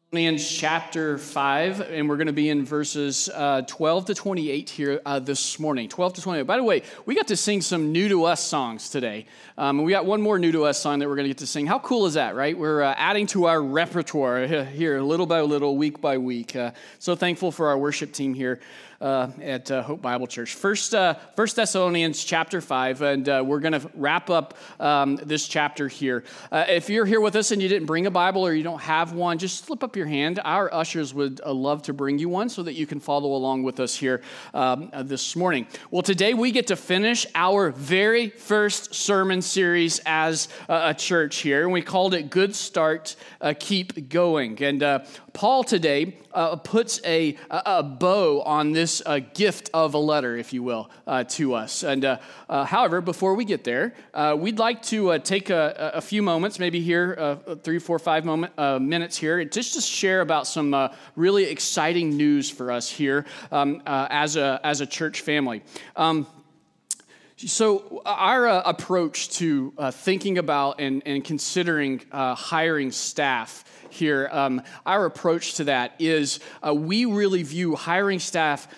Thessalonians chapter 5, and we're going to be in verses 12 to 28 here this morning. 12 to 28. By the way, we got to sing some new to us songs today. We got one more new to us song that we're going to get to sing. How cool is that, right? We're adding to our repertoire here little by little, week by week. So thankful for our worship team here at Hope Bible Church. First Thessalonians chapter 5, and we're going to wrap up this chapter here. If you're here with us and you didn't bring a Bible or you don't have one, just slip up your hand. Our ushers would love to bring you one so that you can follow along with us here this morning. Well, today we get to finish our very first sermon series as a church here, and we called it Good Start, Keep Going. And Paul today puts a bow on this gift of a letter, if you will, to us. And however, before we get there, we'd like to take a few moments, maybe here, 3, 4, 5 minutes here, just to share about some really exciting news for us here as a church family. So our approach to thinking about and considering hiring staff here, our approach to that is we really view hiring staff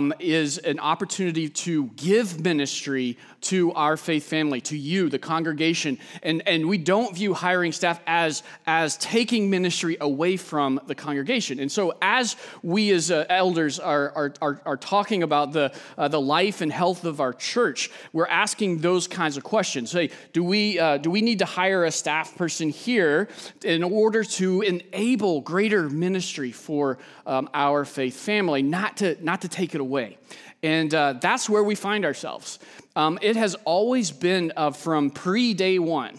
is an opportunity to give ministry to our faith family, to you, the congregation, and we don't view hiring staff as taking ministry away from the congregation. And so, as we as elders are talking about the life and health of our church, we're asking those kinds of questions. Hey, do we need to hire a staff person here in order to enable greater ministry for our faith family, not to take it away? And that's where we find ourselves. It has always been from pre-day one.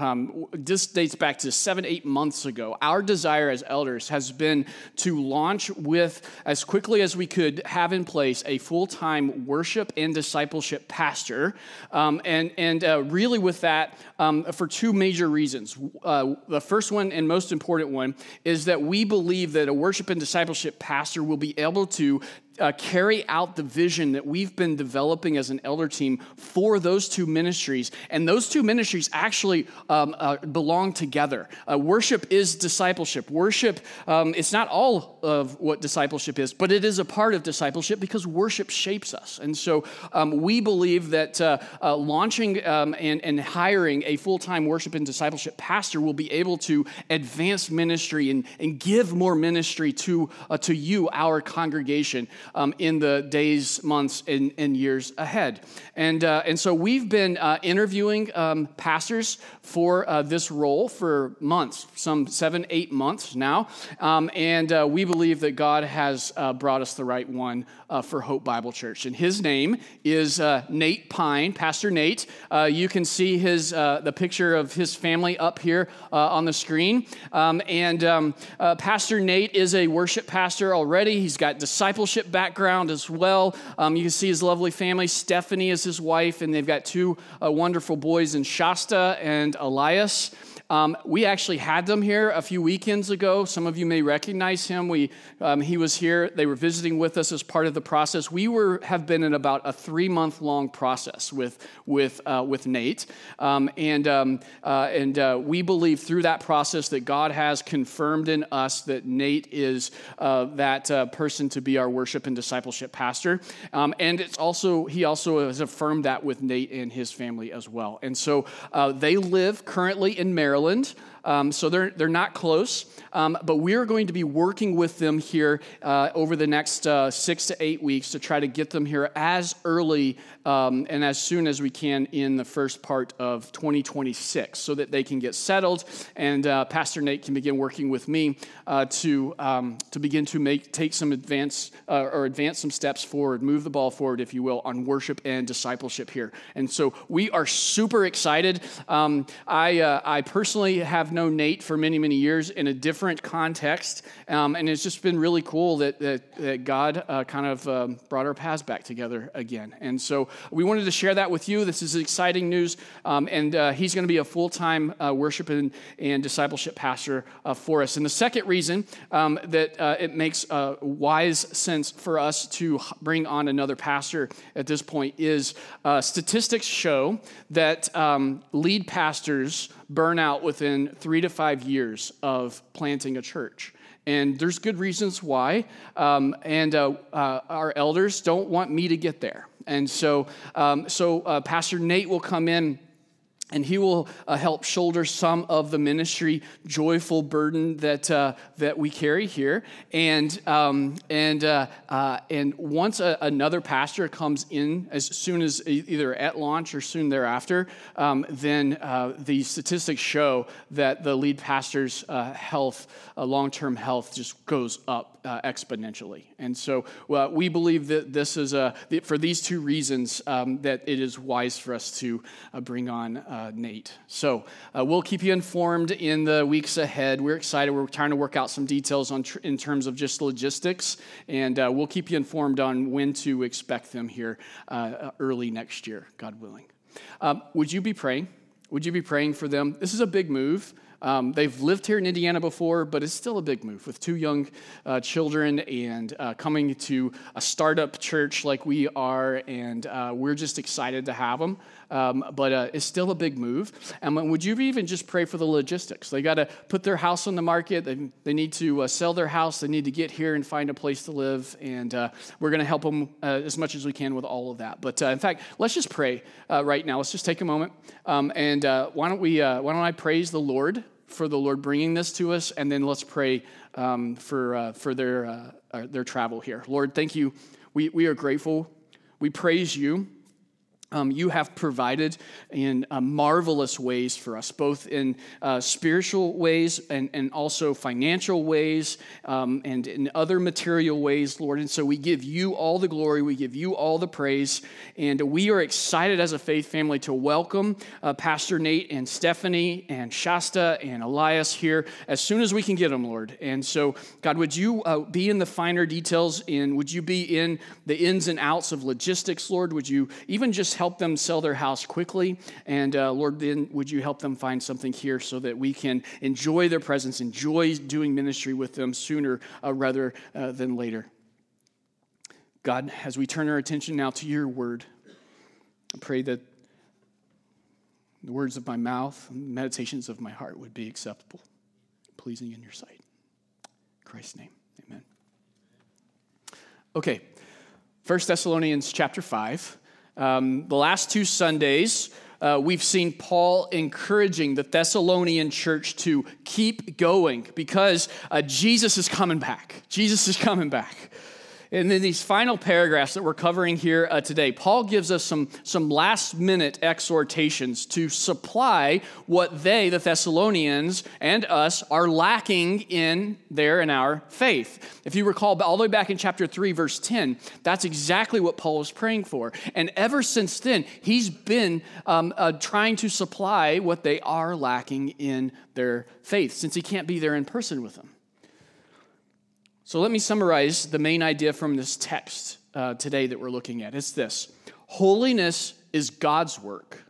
This dates back to 7-8 months ago. Our desire as elders has been to launch with, as quickly as we could, have in place a full-time worship and discipleship pastor. And really with that, for two major reasons. The first one and most important one is that we believe that a worship and discipleship pastor will be able to carry out the vision that we've been developing as an elder team for those two ministries. And those two ministries actually belong together. Worship is discipleship. Worship, it's not all of what discipleship is, but it is a part of discipleship because worship shapes us. And so we believe that launching and hiring a full-time worship and discipleship pastor will be able to advance ministry and give more ministry to you, our congregation, in the days, months, and years ahead. And so we've been interviewing pastors for this role for months, some 7-8 months now. And we believe that God has brought us the right one for Hope Bible Church. And his name is Nate Pine, Pastor Nate. You can see the picture of his family up here on the screen. Pastor Nate is a worship pastor already. He's got discipleship background as well. You can see his lovely family. Stephanie is his wife, and they've got two wonderful boys in Shasta and Elias. We actually had them here a few weekends ago. Some of you may recognize him. He was here. They were visiting with us as part of the process. We have been in about a 3-month-long process with Nate, and we believe through that process that God has confirmed in us that Nate is that person to be our worship and discipleship pastor, and he also has affirmed that with Nate and his family as well. And so they live currently in Maryland. So they're not close, but we're going to be working with them here over the next 6 to 8 weeks to try to get them here as early and as soon as we can in the first part of 2026 so that they can get settled and Pastor Nate can begin working with me to begin to take some advance some steps forward, move the ball forward, if you will, on worship and discipleship here. And so we are super excited. I personally have known Nate for many, many years in a different context, and it's just been really cool that God kind of brought our paths back together again. And so we wanted to share that with you. This is exciting news, and he's going to be a full-time worship and discipleship pastor for us. And the second reason that it makes wise sense for us to bring on another pastor at this point is statistics show that lead pastors burn out within 3 to 5 years of planting a church. And there's good reasons why. Our elders don't want me to get there. And so Pastor Nate will come in, and he will help shoulder some of the ministry joyful burden that we carry here. And once another pastor comes in, as soon as either at launch or soon thereafter, then the statistics show that the lead pastor's health, long-term health, just goes up exponentially. And so we believe that this is for these two reasons that it is wise for us to bring on Nate. So we'll keep you informed in the weeks ahead. We're excited. We're trying to work out some details in terms of just logistics, and we'll keep you informed on when to expect them here early next year, God willing. Would you be praying? Would you be praying for them? This is a big move. They've lived here in Indiana before, but it's still a big move with 2 young children and coming to a startup church like we are, and we're just excited to have them. But it's still a big move. And would you even just pray for the logistics? They got to put their house on the market. They need to sell their house. They need to get here and find a place to live. And we're going to help them as much as we can with all of that. But in fact, let's just pray right now. Let's just take a moment. And why don't I praise the Lord for the Lord bringing this to us, and then let's pray for their travel here. Lord, thank you. We are grateful. We praise you. You have provided in marvelous ways for us, both in spiritual ways and also financial ways and in other material ways, Lord. And so we give you all the glory. We give you all the praise. And we are excited as a faith family to welcome Pastor Nate and Stephanie and Shasta and Elias here as soon as we can get them, Lord. And so, God, would you be in the finer details, and would you be in the ins and outs of logistics, Lord? Would you even just help them sell their house quickly? And Lord, then would you help them find something here so that we can enjoy their presence, enjoy doing ministry with them sooner rather than later. God, as we turn our attention now to your word, I pray that the words of my mouth and the meditations of my heart would be acceptable, pleasing in your sight. In Christ's name, amen. Okay, 1 Thessalonians chapter 5. The last 2 Sundays, we've seen Paul encouraging the Thessalonian church to keep going because Jesus is coming back. Jesus is coming back. And then these final paragraphs that we're covering here today, Paul gives us some last-minute exhortations to supply what they, the Thessalonians, and us are lacking in our faith. If you recall, all the way back in chapter 3, verse 10, that's exactly what Paul was praying for. And ever since then, he's been trying to supply what they are lacking in their faith, since he can't be there in person with them. So let me summarize the main idea from this text today that we're looking at. It's this: holiness is God's work.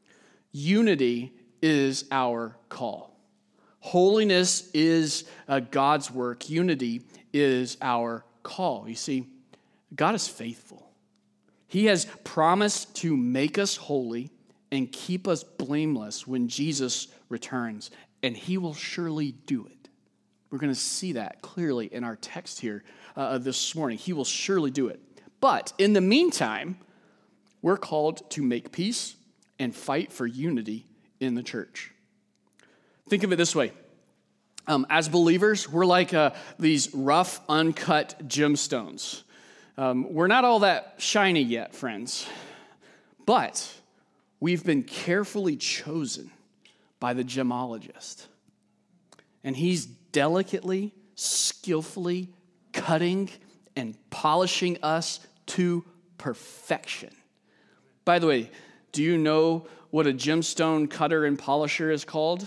Unity is our call. Holiness is God's work. Unity is our call. You see, God is faithful. He has promised to make us holy and keep us blameless when Jesus returns, and he will surely do it. We're going to see that clearly in our text here this morning. He will surely do it. But in the meantime, we're called to make peace and fight for unity in the church. Think of it this way. As believers, we're like these rough, uncut gemstones. We're not all that shiny yet, friends. But we've been carefully chosen by the gemologist. And he's delicately, skillfully cutting and polishing us to perfection. By the way, do you know what a gemstone cutter and polisher is called?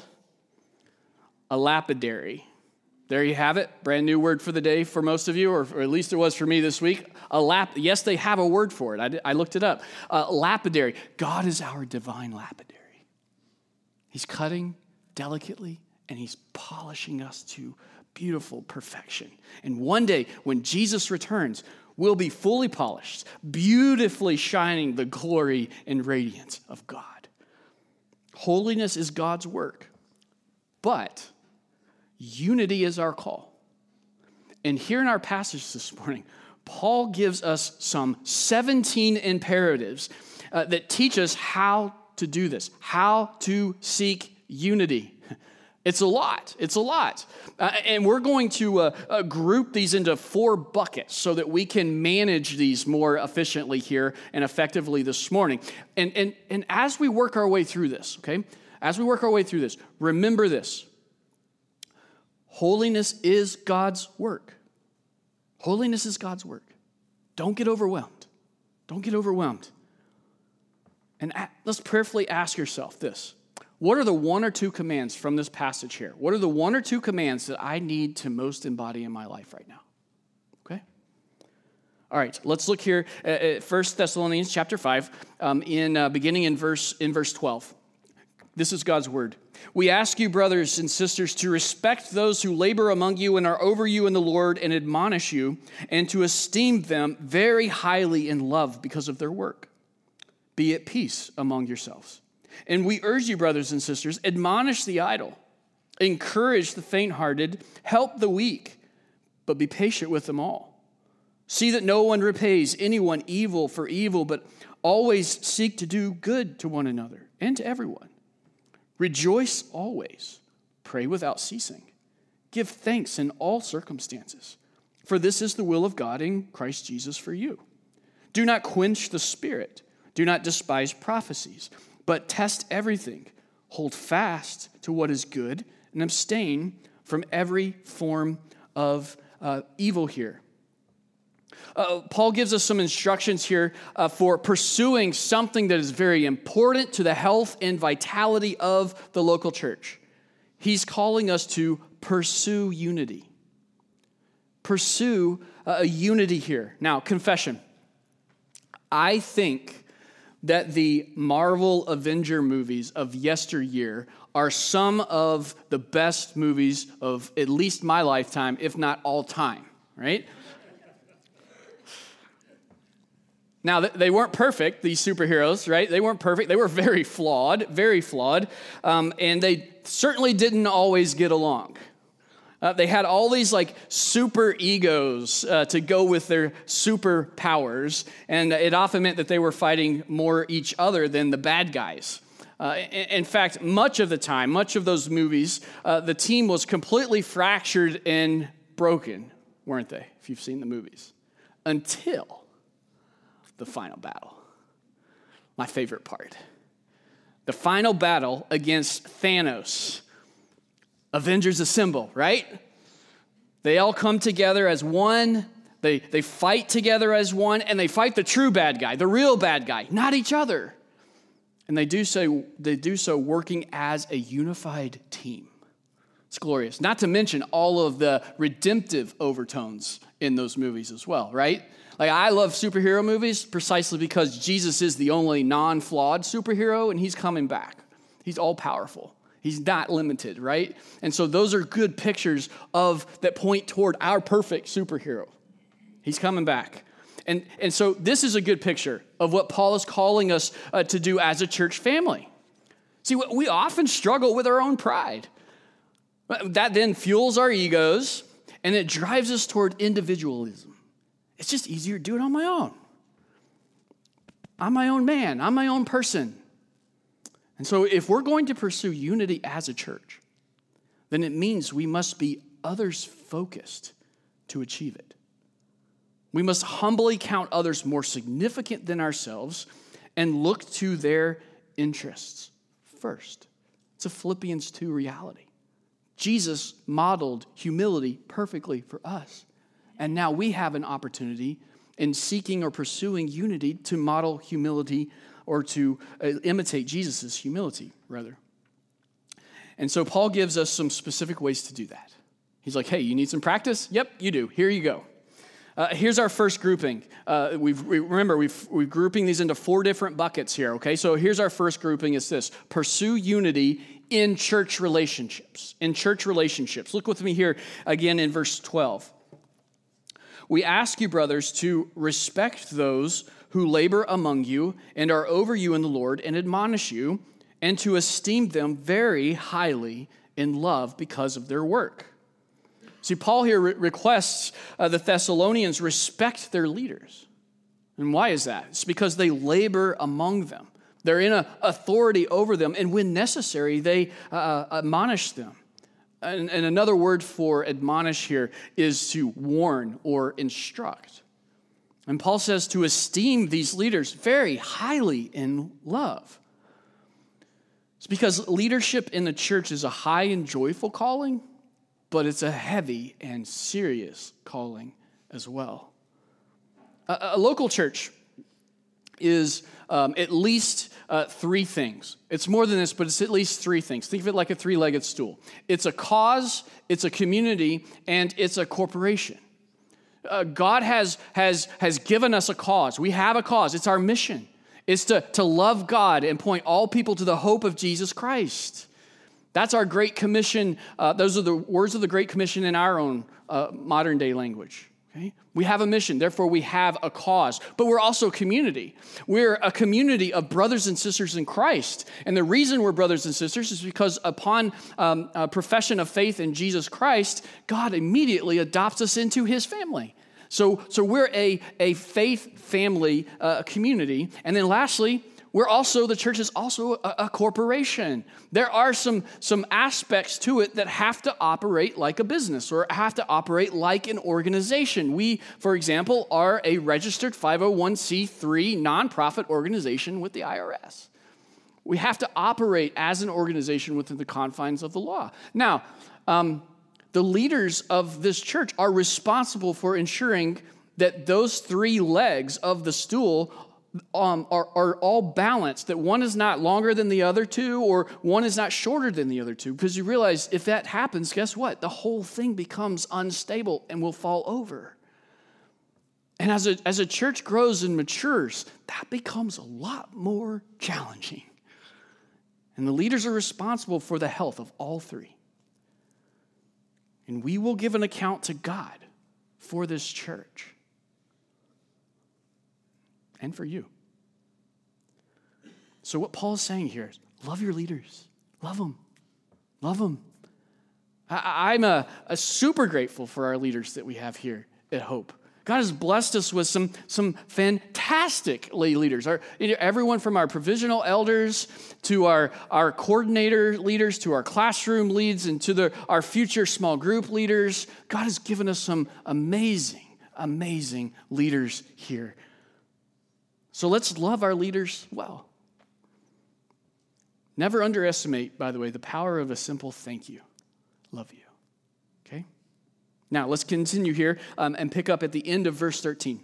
A lapidary. There you have it. Brand new word for the day for most of you, or at least it was for me this week. Yes, they have a word for it. I looked it up. Lapidary. God is our divine lapidary. He's cutting delicately, and he's polishing us to beautiful perfection. And one day, when Jesus returns, we'll be fully polished, beautifully shining the glory and radiance of God. Holiness is God's work, but unity is our call. And here in our passage this morning, Paul gives us some 17 imperatives that teach us how to do this, how to seek unity. It's a lot. It's a lot. And we're going to group these into 4 buckets so that we can manage these more efficiently here and effectively this morning. And as we work our way through this, okay, as we work our way through this, remember this. Holiness is God's work. Holiness is God's work. Don't get overwhelmed. Don't get overwhelmed. And let's prayerfully ask yourself this. What are the 1 or 2 commands from this passage here? What are the 1 or 2 commands that I need to most embody in my life right now? Okay? All right, let's look here at 1 Thessalonians chapter 5, beginning in verse 12. This is God's word. We ask you, brothers and sisters, to respect those who labor among you and are over you in the Lord and admonish you, and to esteem them very highly in love because of their work. Be at peace among yourselves. And we urge you, brothers and sisters, admonish the idle, encourage the faint-hearted, help the weak, but be patient with them all. See that no one repays anyone evil for evil, but always seek to do good to one another and to everyone. Rejoice always, pray without ceasing. Give thanks in all circumstances, for this is the will of God in Christ Jesus for you. Do not quench the spirit. Do not despise prophecies, but test everything. Hold fast to what is good and abstain from every form of evil here. Paul gives us some instructions here for pursuing something that is very important to the health and vitality of the local church. He's calling us to pursue unity. Pursue a unity here. Now, confession. I think that the Marvel Avenger movies of yesteryear are some of the best movies of at least my lifetime, if not all time, right? Now, they weren't perfect, these superheroes, right? They weren't perfect. They were very flawed, and they certainly didn't always get along. They had all these super egos to go with their superpowers, and it often meant that they were fighting more each other than the bad guys. In fact, much of the time, much of those movies, the team was completely fractured and broken, weren't they, if you've seen the movies? Until the final battle. My favorite part. The final battle against Thanos. Avengers assemble, right? They all come together as one. They fight together as one, and they fight the true bad guy, the real bad guy, not each other. And they do so working as a unified team. It's glorious. Not to mention all of the redemptive overtones in those movies as well, right? I love superhero movies precisely because Jesus is the only non-flawed superhero, and he's coming back. He's all-powerful. He's not limited, right? And so those are good pictures that point toward our perfect superhero. He's coming back. And so this is a good picture of what Paul is calling us to do as a church family. See, we often struggle with our own pride. That then fuels our egos, and it drives us toward individualism. It's just easier to do it on my own. I'm my own man. I'm my own person. And so if we're going to pursue unity as a church, then it means we must be others-focused to achieve it. We must humbly count others more significant than ourselves and look to their interests first. It's a Philippians 2 reality. Jesus modeled humility perfectly for us. And now we have an opportunity in seeking or pursuing unity to model humility or to imitate Jesus' humility, rather. And so Paul gives us some specific ways to do that. He's like, hey, you need some practice? Yep, you do. Here you go. Here's our first grouping. We're grouping these into 4 different buckets here, okay? So here's our first grouping. It's this: pursue unity in church relationships. In church relationships. Look with me here again in verse 12. We ask you, brothers, to respect those who labor among you and are over you in the Lord and admonish you, and to esteem them very highly in love because of their work. See, Paul here requests the Thessalonians respect their leaders. And why is that? It's because they labor among them. They're in authority over them, and when necessary, they admonish them. And another word for admonish here is to warn or instruct. And Paul says to esteem these leaders very highly in love. It's because leadership in the church is a high and joyful calling, but it's a heavy and serious calling as well. A local church is at least three things. It's more than this, but it's at least three things. Think of it like a three-legged stool. It's a cause, it's a community, and it's a corporation. God has given us a cause. We have a cause. It's our mission. It's to love God and point all people to the hope of Jesus Christ. That's our Great Commission. Those are the words of the Great Commission in our own modern day language. Okay? We have a mission, therefore we have a cause. But we're also a community. We're a community of brothers and sisters in Christ. And the reason we're brothers and sisters is because upon a profession of faith in Jesus Christ, God immediately adopts us into his family. So we're a faith family community. And then lastly, the church is also a corporation. There are some aspects to it that have to operate like a business or have to operate like an organization. We, for example, are a registered 501c3 nonprofit organization with the IRS. We have to operate as an organization within the confines of the law. Now, the leaders of this church are responsible for ensuring that those three legs of the stool are all balanced, that one is not longer than the other two or one is not shorter than the other two. Because you realize if that happens, guess what? The whole thing becomes unstable and will fall over. And as a church grows and matures, that becomes a lot more challenging. And the leaders are responsible for the health of all three. And we will give an account to God for this church. And for you. So what Paul is saying here is love your leaders. Love them. Love them. I'm a super grateful for our leaders that we have here at Hope. God has blessed us with some fantastic lay leaders. Everyone from our provisional elders to our coordinator leaders to our classroom leads and to our future small group leaders. God has given us some amazing, amazing leaders here. So let's love our leaders well. Never underestimate, by the way, the power of a simple thank you. Love you. Okay? Now, let's continue here and pick up at the end of verse 13.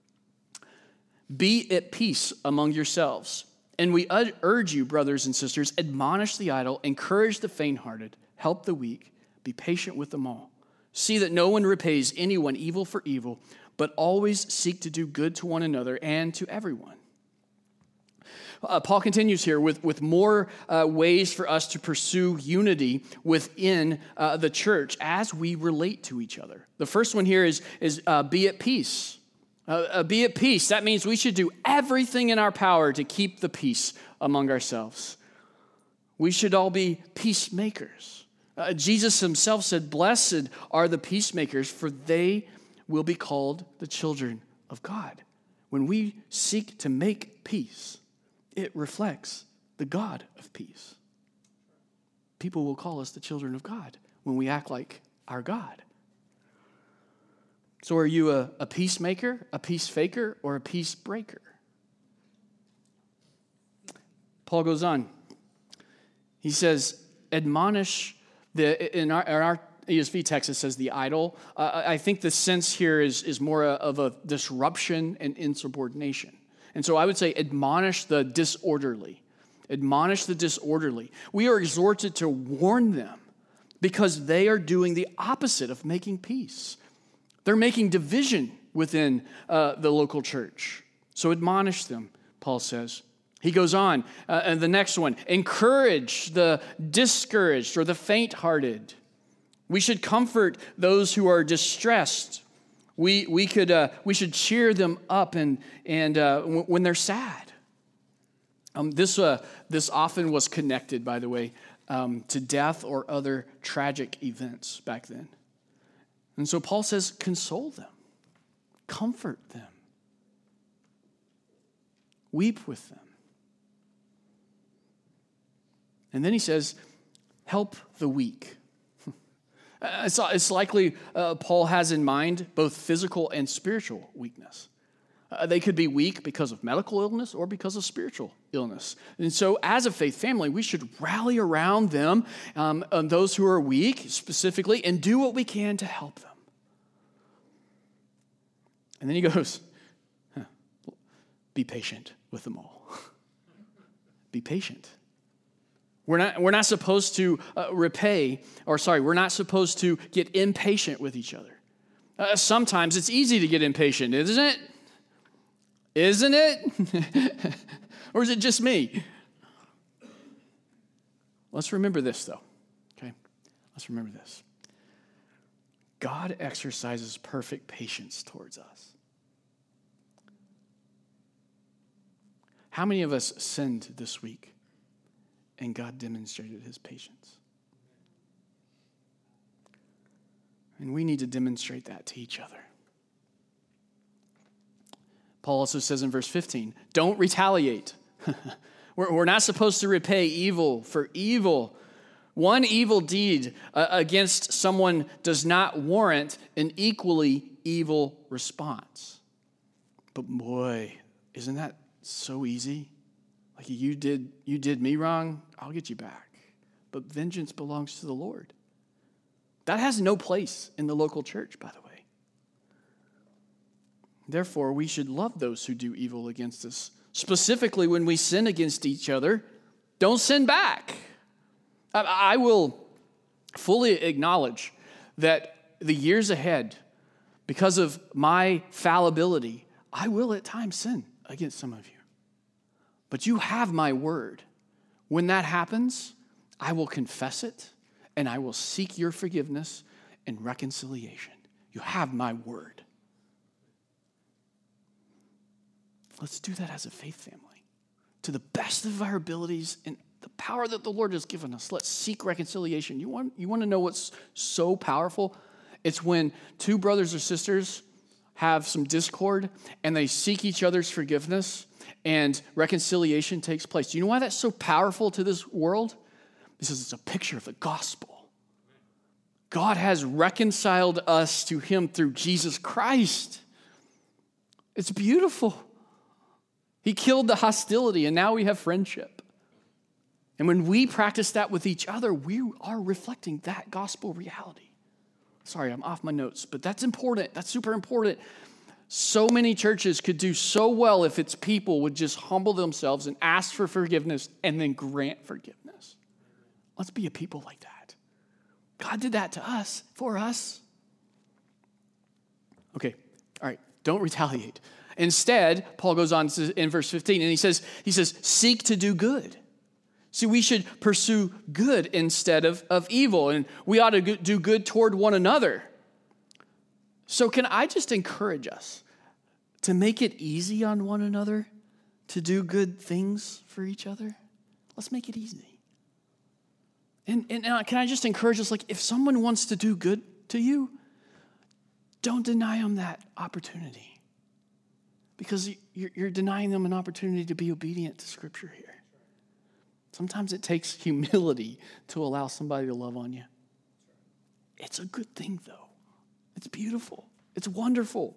Be at peace among yourselves. And we urge you, brothers and sisters, admonish the idle, encourage the faint-hearted, help the weak, be patient with them all. See that no one repays anyone evil for evil, but always seek to do good to one another and to everyone. Paul continues here with more ways for us to pursue unity within the church as we relate to each other. The first one here is be at peace. Be at peace. That means we should do everything in our power to keep the peace among ourselves. We should all be peacemakers. Jesus himself said, "Blessed are the peacemakers, for they will be called the children of God." When we seek to make peace, it reflects the God of peace. People will call us the children of God when we act like our God. So are you a peacemaker, a peace faker, or a peace breaker? Paul goes on. He says, admonish in our ESV text, it says the idle. I think the sense here is more of a disruption and insubordination. And so I would say admonish the disorderly. Admonish the disorderly. We are exhorted to warn them because they are doing the opposite of making peace. They're making division within the local church. So admonish them, Paul says. He goes on, and the next one, encourage the discouraged or the faint-hearted. We should comfort those who are distressed. We should cheer them up and when they're sad. This often was connected, by the way, to death or other tragic events back then. And so Paul says, console them, comfort them, weep with them. And then he says, help the weak. It's likely Paul has in mind both physical and spiritual weakness. They could be weak because of medical illness or because of spiritual illness. And so as a faith family, we should rally around them, and those who are weak specifically, and do what we can to help them. And then he goes, be patient with them all. Be patient. We're not supposed to we're not supposed to get impatient with each other. Sometimes it's easy to get impatient, isn't it? Isn't it? Or is it just me? Let's remember this, though. Okay? Let's remember this. God exercises perfect patience towards us. How many of us sinned this week and God demonstrated his patience? And we need to demonstrate that to each other. Paul also says in verse 15, don't retaliate. We're not supposed to repay evil for evil. One evil deed against someone does not warrant an equally evil response. But boy, isn't that so easy? Like you did me wrong, I'll get you back. But vengeance belongs to the Lord. That has no place in the local church, by the way. Therefore, we should love those who do evil against us. Specifically, when we sin against each other, don't sin back. I will fully acknowledge that the years ahead, because of my fallibility, I will at times sin against some of you. But you have my word. When that happens, I will confess it, and I will seek your forgiveness and reconciliation. You have my word. Let's do that as a faith family. To the best of our abilities and the power that the Lord has given us, let's seek reconciliation. You want to know what's so powerful? It's when two brothers or sisters have some discord and they seek each other's forgiveness and reconciliation takes place. Do you know why that's so powerful to this world? Because it's a picture of the gospel. God has reconciled us to him through Jesus Christ. It's beautiful. He killed the hostility, and now we have friendship. And when we practice that with each other, we are reflecting that gospel reality. Sorry, I'm off my notes, but that's important. That's super important. So many churches could do so well if its people would just humble themselves and ask for forgiveness and then grant forgiveness. Let's be a people like that. God did that to us, for us. Okay, all right, don't retaliate. Instead, Paul goes on in verse 15, and he says, seek to do good. See, we should pursue good instead of evil, and we ought to do good toward one another. So can I just encourage us to make it easy on one another to do good things for each other? Let's make it easy. And can I just encourage us, like, if someone wants to do good to you, don't deny them that opportunity. Because you're denying them an opportunity to be obedient to Scripture here. Sometimes it takes humility to allow somebody to love on you. It's a good thing, though. It's beautiful. It's wonderful.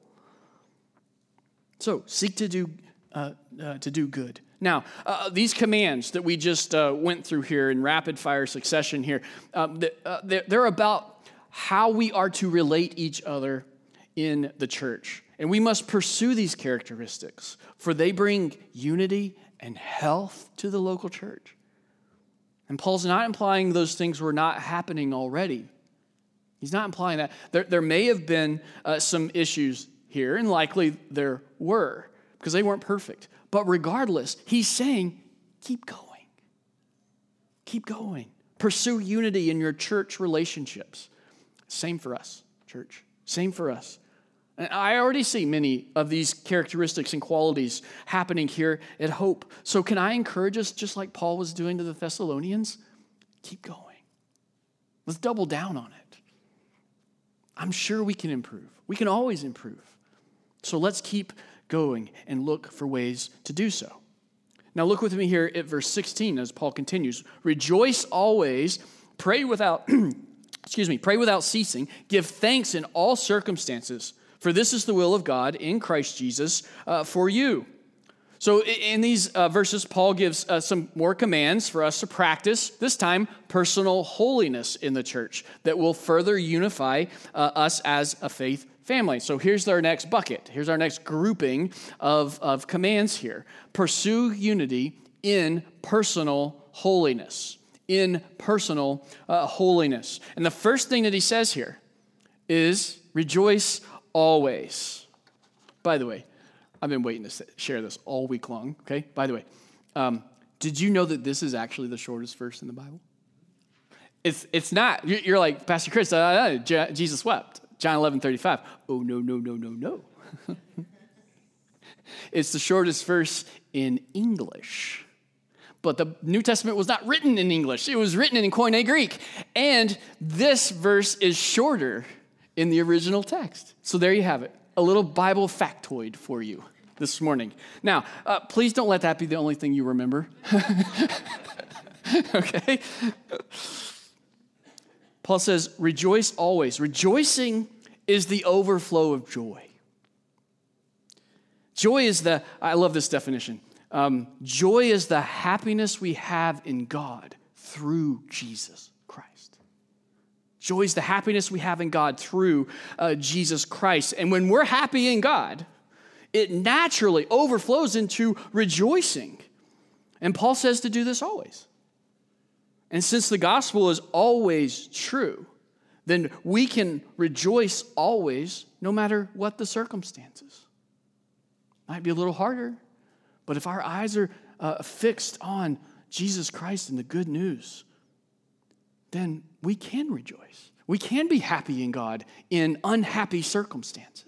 So seek to do good. Now, these commands that we just went through here in rapid fire succession here, they're about how we are to relate each other in the church. And we must pursue these characteristics, for they bring unity and health to the local church. And Paul's not implying those things were not happening already. He's not implying that. There may have been some issues here, and likely there were, because they weren't perfect. But regardless, he's saying, keep going. Keep going. Pursue unity in your church relationships. Same for us, church. Same for us. And I already see many of these characteristics and qualities happening here at Hope. So can I encourage us, just like Paul was doing to the Thessalonians? Keep going. Let's double down on it. I'm sure we can improve. We can always improve. So let's keep going and look for ways to do so. Now look with me here at verse 16 as Paul continues. Rejoice always, pray without ceasing, give thanks in all circumstances, for this is the will of God in Christ Jesus for you. So in these verses, Paul gives some more commands for us to practice, this time personal holiness in the church that will further unify us as a faith family. So here's our next bucket. Here's our next grouping of commands here. Pursue unity in personal holiness. In personal holiness. And the first thing that he says here is rejoice always. By the way, I've been waiting to share this all week long, okay? By the way, did you know that this is actually the shortest verse in the Bible? It's not. You're like, Pastor Chris, Jesus wept. John 11:35. Oh, no. It's the shortest verse in English. But the New Testament was not written in English. It was written in Koine Greek. And this verse is shorter in the original text. So there you have it. A little Bible factoid for you this morning. Now, please don't let that be the only thing you remember. Okay? Paul says, rejoice always. Rejoicing is the overflow of joy. Joy is I love this definition. Joy is the happiness we have in God through Jesus Christ. Joy is the happiness we have in God through Jesus Christ. And when we're happy in God, it naturally overflows into rejoicing. And Paul says to do this always. And since the gospel is always true, then we can rejoice always, no matter what the circumstances. Might be a little harder, but if our eyes are fixed on Jesus Christ and the good news, then we can rejoice. We can be happy in God in unhappy circumstances.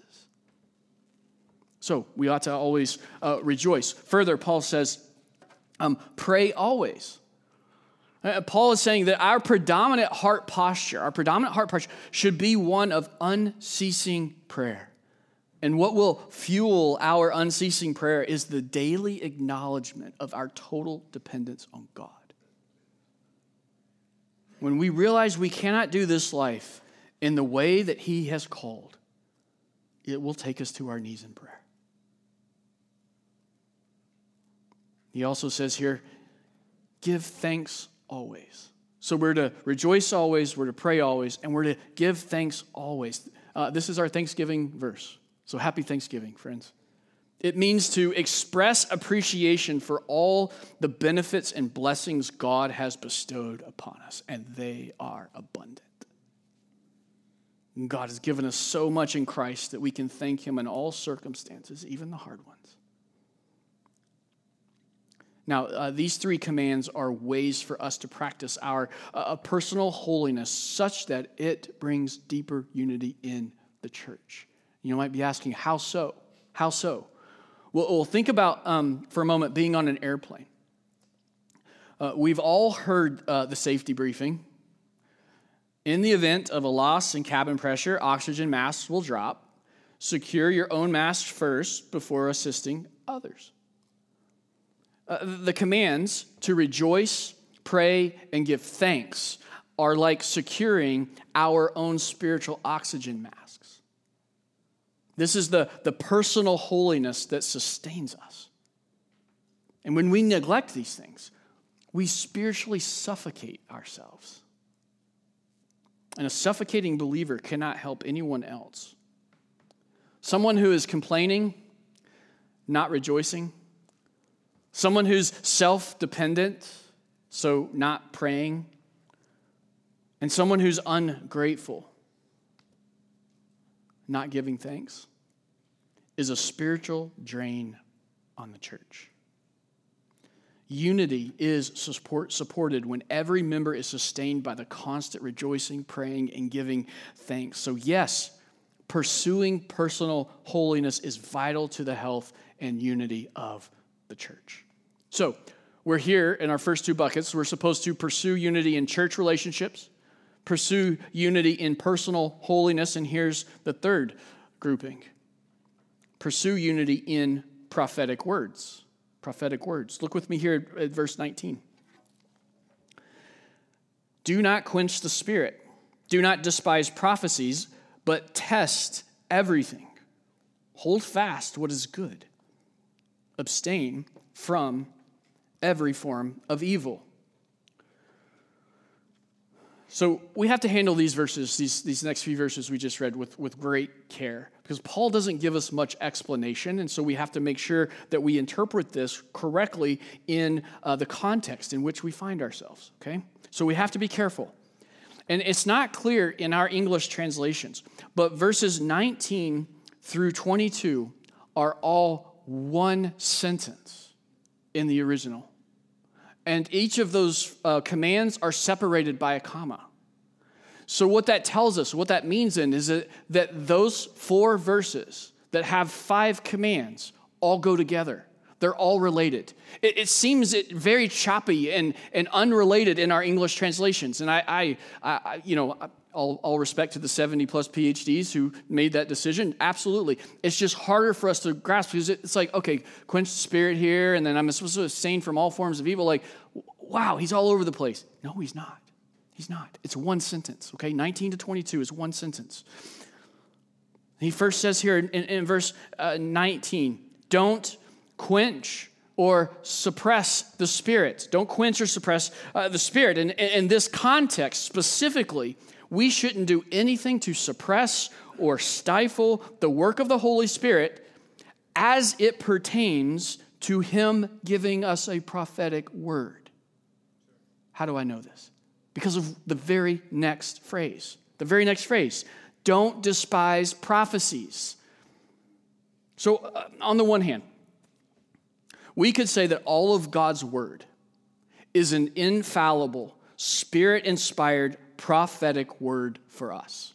So we ought to always rejoice. Further, Paul says, pray always. Paul is saying that our predominant heart posture should be one of unceasing prayer. And what will fuel our unceasing prayer is the daily acknowledgement of our total dependence on God. When we realize we cannot do this life in the way that He has called, it will take us to our knees in prayer. He also says here, give thanks always. So we're to rejoice always, we're to pray always, and we're to give thanks always. This is our Thanksgiving verse. So happy Thanksgiving, friends. It means to express appreciation for all the benefits and blessings God has bestowed upon us, and they are abundant. And God has given us so much in Christ that we can thank Him in all circumstances, even the hard ones. Now, these three commands are ways for us to practice our personal holiness such that it brings deeper unity in the church. You might be asking, how so? How so? Well, think about, for a moment, being on an airplane. We've all heard the safety briefing. In the event of a loss in cabin pressure, oxygen masks will drop. Secure your own mask first before assisting others. The commands to rejoice, pray, and give thanks are like securing our own spiritual oxygen masks. This is the personal holiness that sustains us. And when we neglect these things, we spiritually suffocate ourselves. And a suffocating believer cannot help anyone else. Someone who is complaining, not rejoicing. Someone who's self-dependent, so not praying. And someone who's ungrateful, not giving thanks, is a spiritual drain on the church. Unity is supported when every member is sustained by the constant rejoicing, praying, and giving thanks. So yes, Pursuing personal holiness is vital to the health and unity of the church. So, we're here in our first two buckets. We're supposed to pursue unity in church relationships, pursue unity in personal holiness, and here's the third grouping. Pursue unity in prophetic words. Prophetic words. Look with me here at verse 19. Do not quench the spirit. Do not despise prophecies, but test everything. Hold fast what is good. Abstain from every form of evil. So we have to handle these verses, these next few verses we just read with great care, because Paul doesn't give us much explanation, and so we have to make sure that we interpret this correctly in the context in which we find ourselves, okay? So we have to be careful. And it's not clear in our English translations, but verses 19 through 22 are all one sentence in the original. And each of those commands are separated by a comma. So what that tells us, what that means then, is that those 4 verses that have 5 commands all go together. They're all related. It seems very choppy and unrelated in our English translations. And all respect to the 70 plus PhDs who made that decision. Absolutely. It's just harder for us to grasp because it's like, okay, quench the spirit here, and then I'm supposed to abstain from all forms of evil. Like, wow, he's all over the place. No, he's not. He's not. It's one sentence, okay? 19 to 22 is one sentence. He first says here in verse 19, don't quench or suppress the spirit. Don't quench or suppress the spirit. And in this context specifically, we shouldn't do anything to suppress or stifle the work of the Holy Spirit as it pertains to him giving us a prophetic word. How do I know this? Because of the very next phrase. The very next phrase, don't despise prophecies. So on the one hand, we could say that all of God's word is an infallible, Spirit-inspired, prophetic word for us.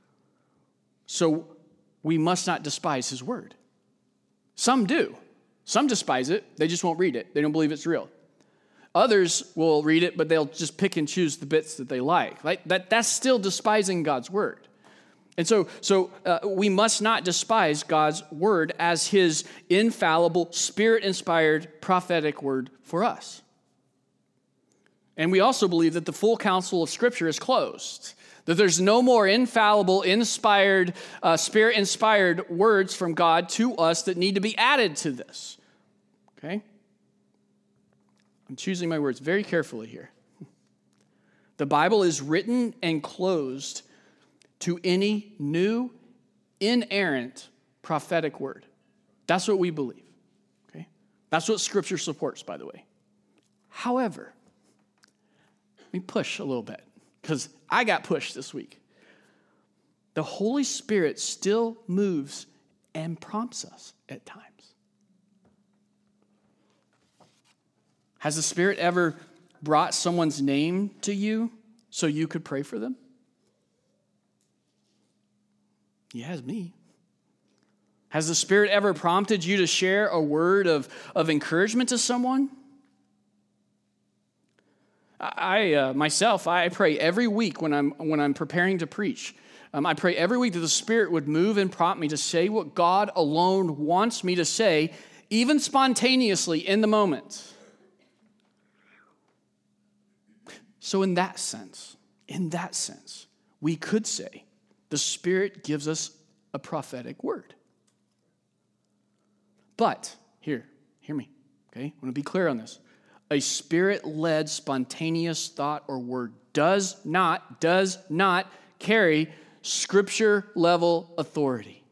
So we must not despise his word. Some do. Some despise it. They just won't read it. They don't believe it's real. Others will read it, but they'll just pick and choose the bits that they like. That's still despising God's word. And so we must not despise God's word as his infallible, Spirit-inspired, prophetic word for us. And we also believe that the full counsel of Scripture is closed, that there's no more infallible, inspired, Spirit-inspired words from God to us that need to be added to this. Okay? I'm choosing my words very carefully here. The Bible is written and closed to any new, inerrant prophetic word. That's what we believe. Okay? That's what Scripture supports, by the way. However, let me push a little bit, because I got pushed this week. The Holy Spirit still moves and prompts us at times. Has the Spirit ever brought someone's name to you so you could pray for them? He has me. Has the Spirit ever prompted you to share a word of encouragement to someone? I myself pray every week when I'm preparing to preach. I pray every week that the Spirit would move and prompt me to say what God alone wants me to say, even spontaneously in the moment. So in that sense, we could say the Spirit gives us a prophetic word. But, hear me, okay? I want to be clear on this. A Spirit-led spontaneous thought or word does not carry Scripture-level authority.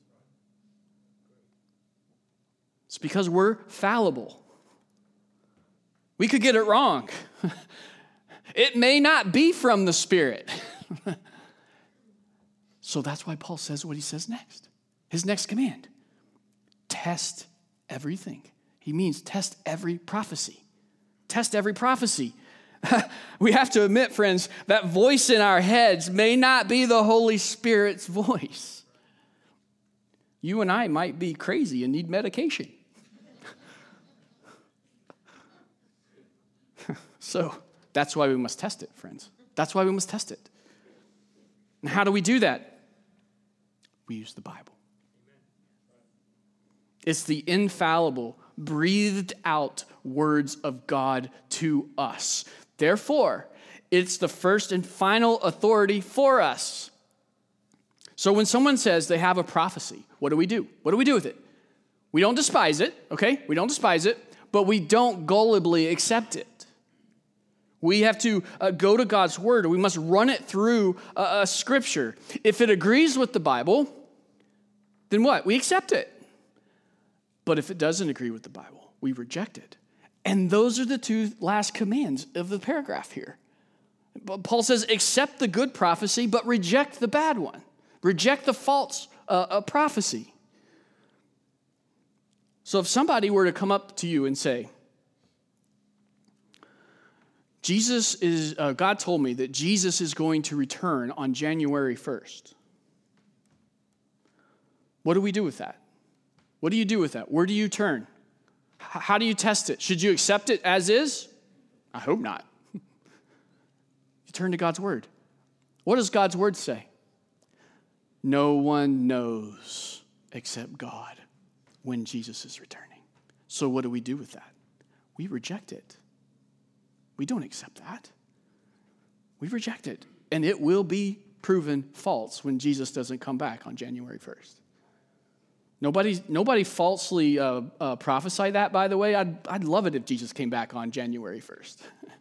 It's because we're fallible. We could get it wrong. It may not be from the Spirit. So that's why Paul says what he says next. His next command. Test everything. He means test every prophecy. Test every prophecy. We have to admit, friends, that voice in our heads may not be the Holy Spirit's voice. You and I might be crazy and need medication. So that's why we must test it, friends. That's why we must test it. And how do we do that? We use the Bible. It's the infallible, breathed out words of God to us. Therefore, it's the first and final authority for us. So when someone says they have a prophecy, what do we do? What do we do with it? We don't despise it, okay? We don't despise it, but we don't gullibly accept it. We have to go to God's word, or we must run it through a scripture. If it agrees with the Bible, then what? We accept it. But if it doesn't agree with the Bible, we reject it. And those are the two last commands of the paragraph here. Paul says, accept the good prophecy, but reject the bad one. Reject the false prophecy. So if somebody were to come up to you and say, God told me that Jesus is going to return on January 1st. What do we do with that? What do you do with that? Where do you turn? How do you test it? Should you accept it as is? I hope not. You turn to God's word. What does God's word say? No one knows except God when Jesus is returning. So what do we do with that? We reject it. We don't accept that. We reject it. And it will be proven false when Jesus doesn't come back on January 1st. Nobody falsely prophesied that, by the way. I'd love it if Jesus came back on January 1st.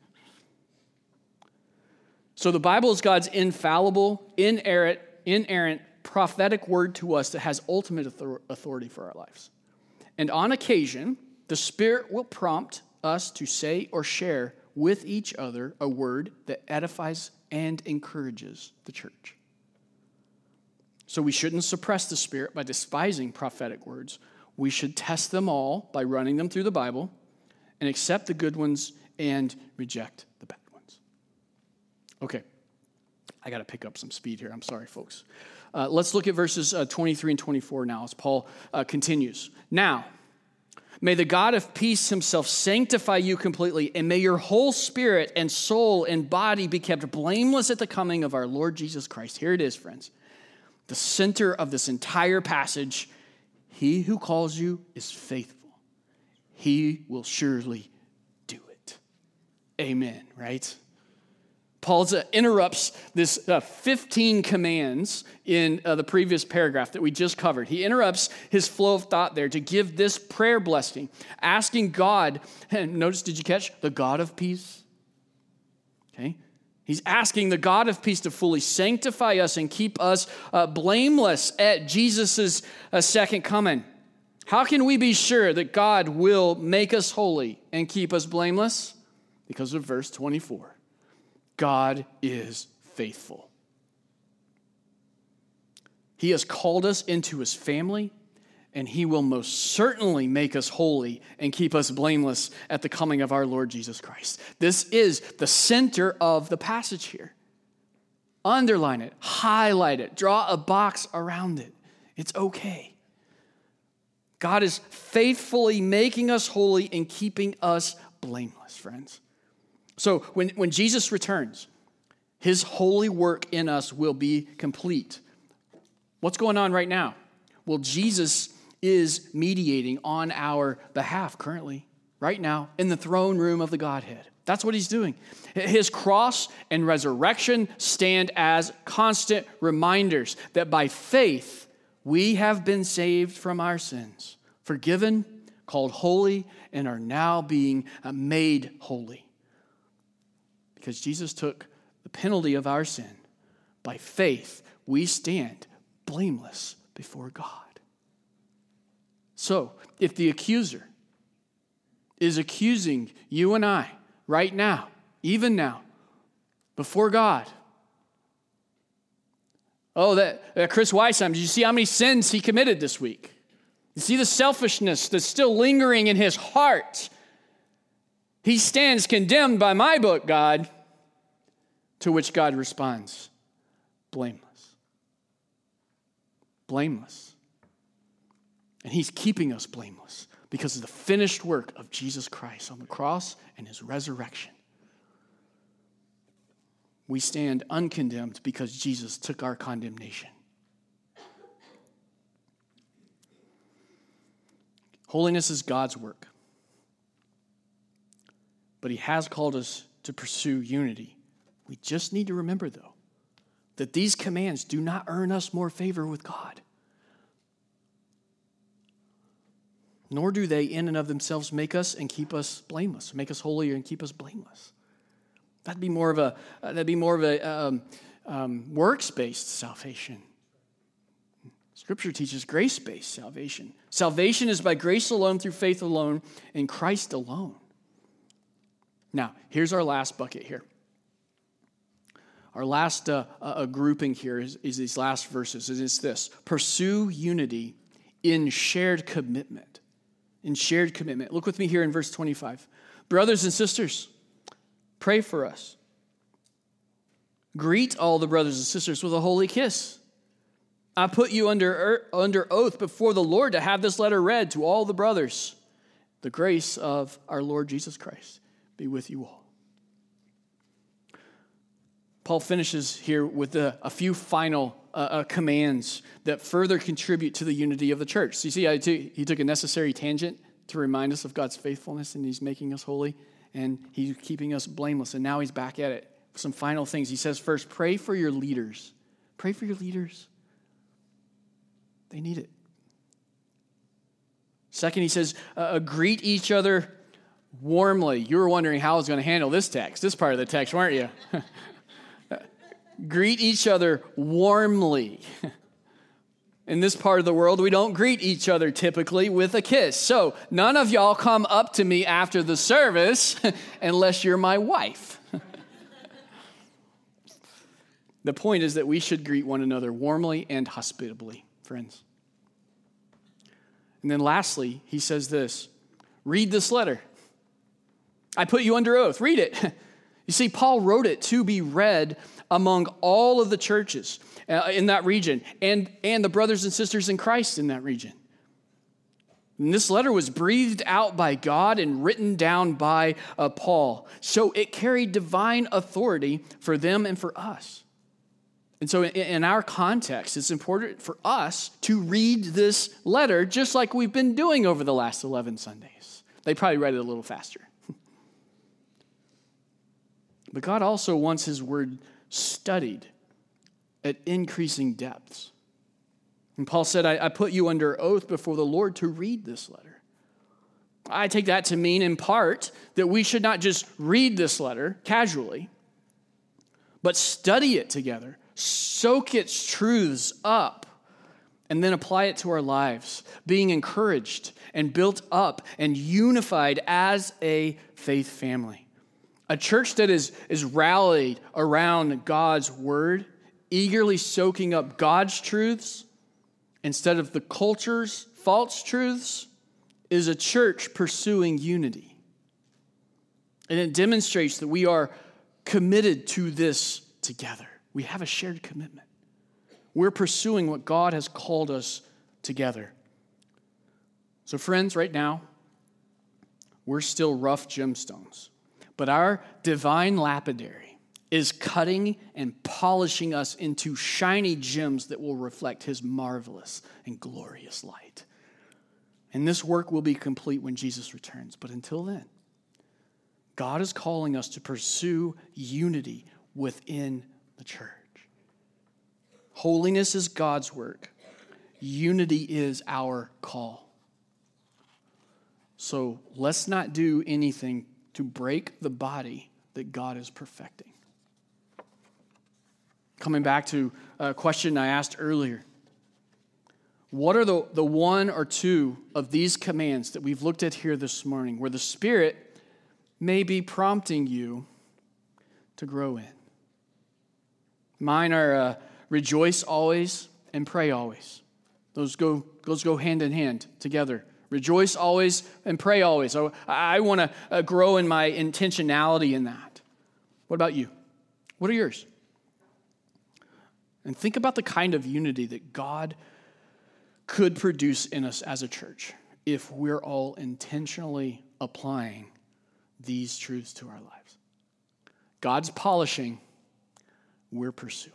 So the Bible is God's infallible, inerrant, prophetic word to us that has ultimate authority for our lives. And on occasion, the Spirit will prompt us to say or share with each other a word that edifies and encourages the church. So we shouldn't suppress the Spirit by despising prophetic words. We should test them all by running them through the Bible and accept the good ones and reject the bad ones. Okay, I got to pick up some speed here. I'm sorry, folks. Let's look at verses 23 and 24 now as Paul continues. Now, may the God of peace himself sanctify you completely, and may your whole spirit and soul and body be kept blameless at the coming of our Lord Jesus Christ. Here it is, friends. The center of this entire passage, he who calls you is faithful. He will surely do it. Amen, right? Paul interrupts this 15 commands in the previous paragraph that we just covered. He interrupts his flow of thought there to give this prayer blessing, asking God, and notice, did you catch? The God of peace. Okay? He's asking the God of peace to fully sanctify us and keep us blameless at Jesus' second coming. How can we be sure that God will make us holy and keep us blameless? Because of verse 24. God is faithful. He has called us into his family, and he will most certainly make us holy and keep us blameless at the coming of our Lord Jesus Christ. This is the center of the passage here. Underline it, highlight it, draw a box around it. It's okay. God is faithfully making us holy and keeping us blameless, friends. So when Jesus returns, his holy work in us will be complete. What's going on right now? Well, Jesus is mediating on our behalf currently, right now, in the throne room of the Godhead. That's what he's doing. His cross and resurrection stand as constant reminders that by faith we have been saved from our sins, forgiven, called holy, and are now being made holy. Because Jesus took the penalty of our sin. By faith, we stand blameless before God. So, if the accuser is accusing you and I right now, even now, before God, that Chris Weisheim, did you see how many sins he committed this week? You see the selfishness that's still lingering in his heart. He stands condemned by my book, God. To which God responds, blameless. Blameless. And he's keeping us blameless because of the finished work of Jesus Christ on the cross and his resurrection. We stand uncondemned because Jesus took our condemnation. Holiness is God's work. But he has called us to pursue unity. We just need to remember, though, that these commands do not earn us more favor with God. Nor do they, in and of themselves, make us and keep us blameless, make us holy and keep us blameless. That'd be more of a works-based salvation. Scripture teaches grace-based salvation. Salvation is by grace alone, through faith alone, in Christ alone. Now, here's our last bucket here. Our last grouping here is these last verses. And it's this: pursue unity in shared commitment. In shared commitment. Look with me here in verse 25. Brothers and sisters, pray for us. Greet all the brothers and sisters with a holy kiss. I put you under oath before the Lord to have this letter read to all the brothers. The grace of our Lord Jesus Christ be with you all. Paul finishes here with a few final commands that further contribute to the unity of the church. So you see, he took a necessary tangent to remind us of God's faithfulness, and he's making us holy, and he's keeping us blameless. And now he's back at it. Some final things. He says, first, pray for your leaders. Pray for your leaders. They need it. Second, he says, greet each other warmly. You were wondering how I was going to handle this part of the text, weren't you? Greet each other warmly. In this part of the world, we don't greet each other typically with a kiss. So none of y'all come up to me after the service unless you're my wife. The point is that we should greet one another warmly and hospitably, friends. And then lastly, he says this: read this letter. I put you under oath. Read it. You see, Paul wrote it to be read among all of the churches in that region and the brothers and sisters in Christ in that region. And this letter was breathed out by God and written down by Paul. So it carried divine authority for them and for us. And so in our context, it's important for us to read this letter just like we've been doing over the last 11 Sundays. They probably read it a little faster. But God also wants his word studied at increasing depths. And Paul said, I put you under oath before the Lord to read this letter. I take that to mean, in part, that we should not just read this letter casually, but study it together, soak its truths up, and then apply it to our lives, being encouraged and built up and unified as a faith family. A church that is rallied around God's word, eagerly soaking up God's truths instead of the culture's false truths, is a church pursuing unity. And it demonstrates that we are committed to this together. We have a shared commitment. We're pursuing what God has called us together. So friends, right now, we're still rough gemstones. But our divine lapidary is cutting and polishing us into shiny gems that will reflect his marvelous and glorious light. And this work will be complete when Jesus returns. But until then, God is calling us to pursue unity within the church. Holiness is God's work. Unity is our call. So let's not do anything to break the body that God is perfecting. Coming back to a question I asked earlier. What are the one or two of these commands that we've looked at here this morning where the Spirit may be prompting you to grow in? Mine are rejoice always and pray always. Those go hand in hand together. Rejoice always and pray always. So I want to grow in my intentionality in that. What about you? What are yours? And think about the kind of unity that God could produce in us as a church if we're all intentionally applying these truths to our lives. God's polishing, we're pursuing.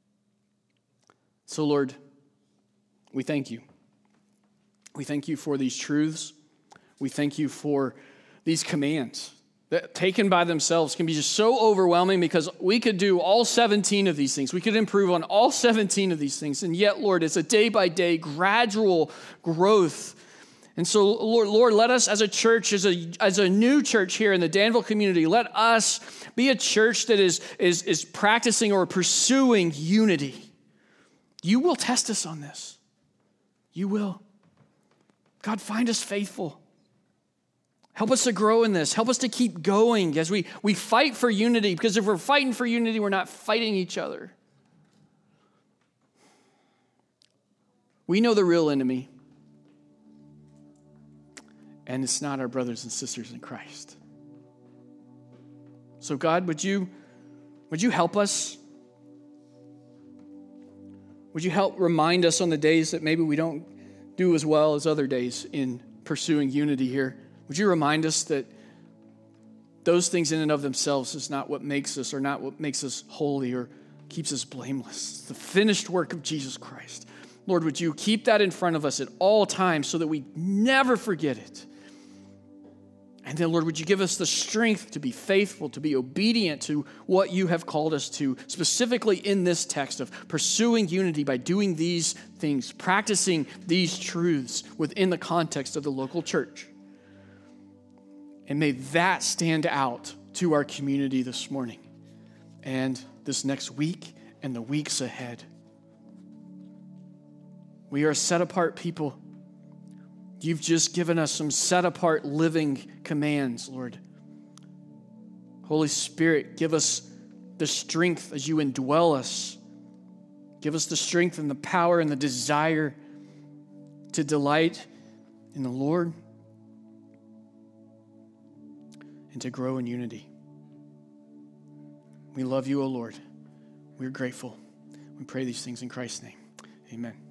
So, Lord, we thank you. We thank you for these truths. We thank you for these commands that taken by themselves can be just so overwhelming because we could do all 17 of these things. We could improve on all 17 of these things. And yet, Lord, it's a day-by-day gradual growth. And so, Lord, let us as a church, as a new church here in the Danville community, let us be a church that is practicing or pursuing unity. You will test us on this. You will. God, find us faithful. Help us to grow in this. Help us to keep going as we fight for unity, because if we're fighting for unity, we're not fighting each other. We know the real enemy, and it's not our brothers and sisters in Christ. So God, would you help us? Would you help remind us on the days that maybe we don't do as well as other days in pursuing unity here? Would you remind us that those things in and of themselves is not what makes us, or not what makes us holy or keeps us blameless. It's the finished work of Jesus Christ. Lord, would you keep that in front of us at all times so that we never forget it? And then, Lord, would you give us the strength to be faithful, to be obedient to what you have called us to, specifically in this text of pursuing unity by doing these things, practicing these truths within the context of the local church. And may that stand out to our community this morning and this next week and the weeks ahead. We are a set-apart people. You've just given us some set-apart living commands, Lord. Holy Spirit, give us the strength as you indwell us. Give us the strength and the power and the desire to delight in the Lord and to grow in unity. We love you, O Lord. We're grateful. We pray these things in Christ's name. Amen.